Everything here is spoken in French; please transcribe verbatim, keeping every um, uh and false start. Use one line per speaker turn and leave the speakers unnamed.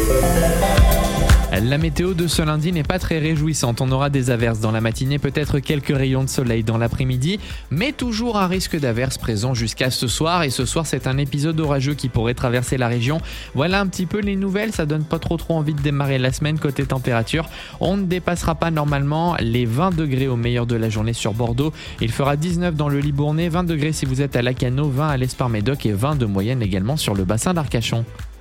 La météo de ce lundi n'est pas très réjouissante. On aura des averses dans la matinée, peut-être quelques rayons de soleil dans l'après-midi, mais toujours un risque d'averses présent jusqu'à ce soir. Et ce soir, c'est un épisode orageux qui pourrait traverser la région. Voilà un petit peu les nouvelles. Ça donne pas trop trop envie de démarrer la semaine côté température. On ne dépassera pas normalement les vingt degrés au meilleur de la journée sur Bordeaux. Il fera dix-neuf dans le Libournais, vingt degrés si vous êtes à Lacanau, vingt à l'Espar-Médoc et vingt de moyenne également sur le bassin d'Arcachon.